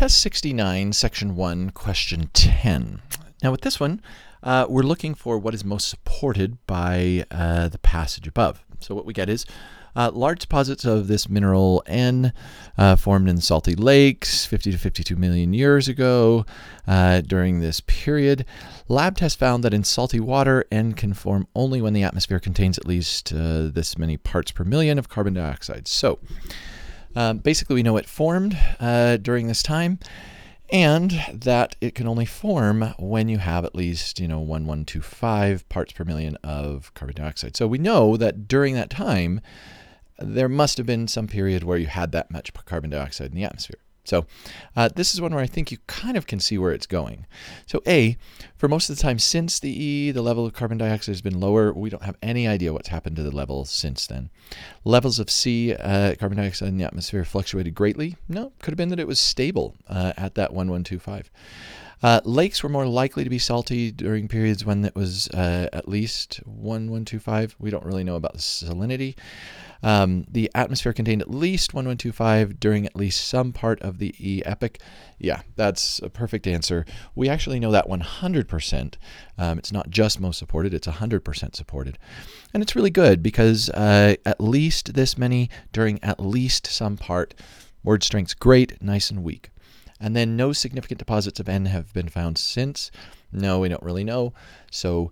Test 69, Section 1, Question 10. Now with this one, we're looking for what is most supported by the passage above. So what we get is large deposits of this mineral N formed in salty lakes 50 to 52 million years ago. During this period, lab tests found that in salty water, N can form only when the atmosphere contains at least this many parts per million of carbon dioxide. So basically we know it formed during this time, and that it can only form when you have at least 1125 parts per million of carbon dioxide. So we know that during that time there must have been some period where you had that much carbon dioxide in the atmosphere. So this is one where I think you kind of can see where it's going. So A, for most of the time since the E, the level of carbon dioxide has been lower. We don't have any idea what's happened to the level since then. Levels of C, carbon dioxide in the atmosphere, fluctuated greatly. No, could have been that it was stable at that 1125. Lakes were more likely to be salty during periods when it was at least 1125. We don't really know about the salinity. The atmosphere contained at least 1125 during at least some part of the E epoch. Yeah, that's a perfect answer. We actually know that 100%. It's not just most supported, it's 100% supported. And it's really good because at least this many during at least some part. Word strength's great, nice and weak. And then no significant deposits of N have been found since. No, we don't really know. So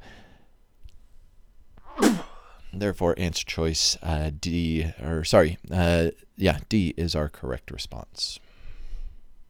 therefore, answer choice D is our correct response.